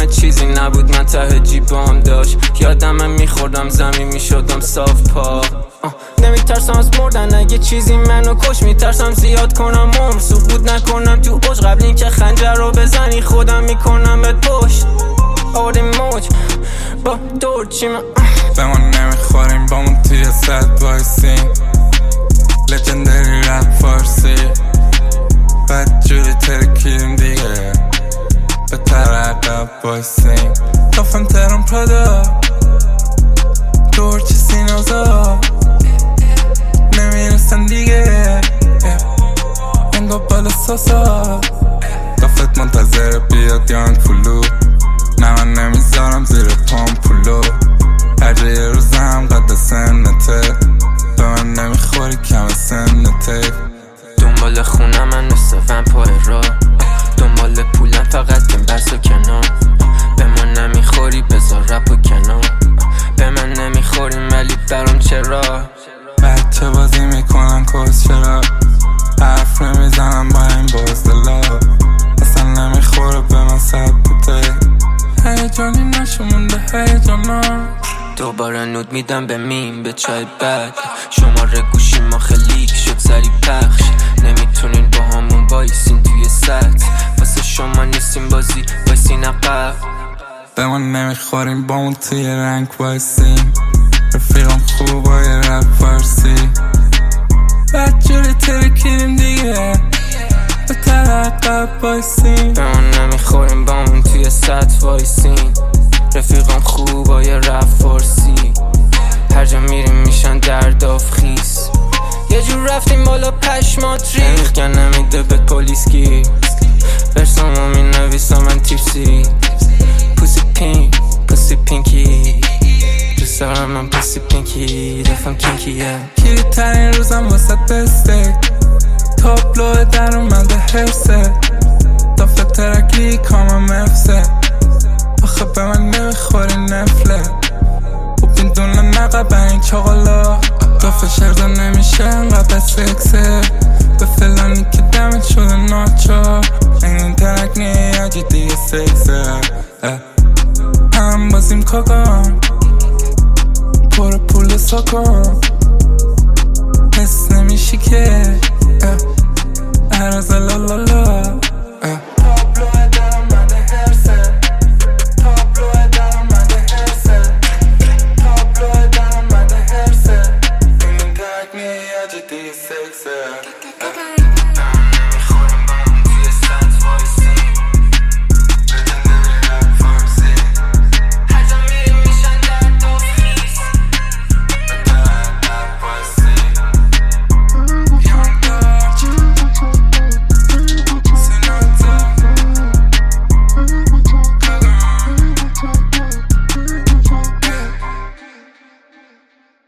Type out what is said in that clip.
چیزی نبود من ته جیبام داشت. یادم میخوردم زمین میشدم صاف پا. نمیترسم از مردن اگه چیزی منو کش. میترسم زیاد کنم عمر سقوط نکنم تو اوج. قبل این که خنجر رو بزنی خودم میکنم بهت پشت. آوردیم موج با دور چیم به ما نمیخوریم با من توی ست وایسیم. لجندری رپ فارسی بد جوری ترکیدیم دیگه به ترقب وایسیم. کافم ترم پرادا دور چی سینوزا نمیرسن دیگه انگا بالا ساسا. کافت منتظر بیاد یان پولو نه من نمیذارم زیر پام پولو. هر جای روزم قد سنته به من نمیخوری کم سنته. دنبال خونه من مثل ومپای را. دنبال پولم فقط کم برس و کنار. به من نمیخوری بذار رپ و کنار. به من نمیخوریم ولی برام چرا. بچه بازی میکنن کس چرا. حرف نمیزنم با این بازدلا. اصلا نمیخوره به من سبته. هیجانی نشمونده هیجانا. دوباره نود میدم به میم به چای بد. شماره گوشی ما خلیک شد سری پخش. نمیتونین با همون وایسین توی ست. واسه شما نیستیم بازی وایسین عقب. به من نمیخوریم با اون توی رنگ وایسیم. رفیقم خوب با یه رپ فارسی بد جوری ترکیدیم دیگه به ترقب وایسیم. به من نمیخوریم با اون توی ست وایسین. رفیقم خوب با یه رپ فارسی هر جا میریم میشن درداف خیس. یه جور رفتیم بالا پشمات ریخ. که نمیده به پولیس کی برسامو می نویسم من تیپسی. پوسی پینکی دوست دارم من پوسی پینکی. دفم کینکیه کلی ترین روزم واسه بسته. تابلو در اومده حفظه. دافت ترکی کامم افسه. آخه به من نمیخوری نفله. خوب این دونه نقب این چاقالا. دافت شرده نمیشه انقدر سکسه. به فلانی که دمت شده ناچار. این ترک نیاجی دیگه سکسه. هم بازیم کاکان پر پول ساکان. حس نمیشی که عرض لالالا